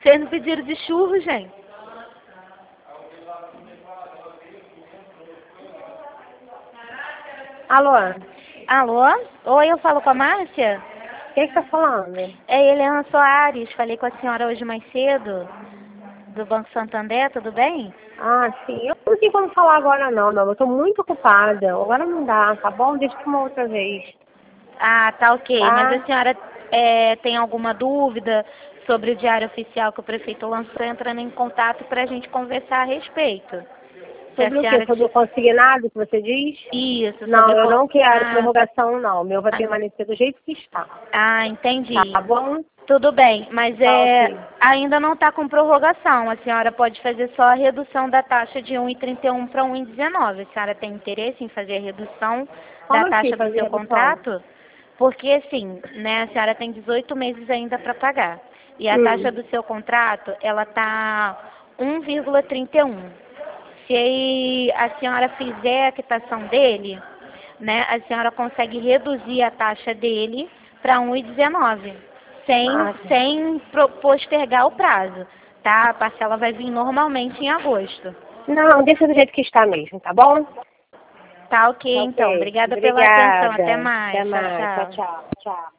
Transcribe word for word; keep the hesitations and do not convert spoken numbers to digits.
Vocês não pediram de churro, gente? Alô? Alô? Oi, eu falo com a Márcia? Quem que tá falando? É Helena Soares. Falei com a senhora hoje mais cedo, do Banco Santander, tudo bem? Ah, sim. Eu não tenho como falar agora não, não. Eu tô muito ocupada. Agora não dá, tá bom? Deixa pra uma outra vez. Ah, tá ok. Mas Tá? a senhora é, tem alguma dúvida sobre o diário oficial que o prefeito lançou, entrando em contato para a gente conversar a respeito? Se a Sobre o quê? senhora... Sobre o consignado que você diz? Isso, Não, sobre o... eu não quero Ah, prorrogação não. O meu vai ah, permanecer do jeito que está. ah, entendi. Tá bom? Tudo bem, mas Tá é, ok. ainda não está com prorrogação. A senhora pode fazer só a redução da taxa de um e trinta e um para um e dezenove. A senhora tem interesse em fazer a redução da Como assim taxa do fazer seu redução? contrato? Porque, assim, né, a senhora tem dezoito meses ainda para pagar. E a taxa Hum. do seu contrato, ela está um vírgula trinta e um. Se a senhora fizer a quitação dele, né, a senhora consegue reduzir a taxa dele para um e dezenove, sem, Ah, tá. sem pro- postergar o prazo, tá? A parcela vai vir normalmente em agosto. Não, deixa do jeito que está mesmo, tá bom? Tá ok, Tá então. ok. Obrigada pela atenção. Até Obrigada. Até mais. Tchau, mais. Tchau, tchau. tchau. Tchau.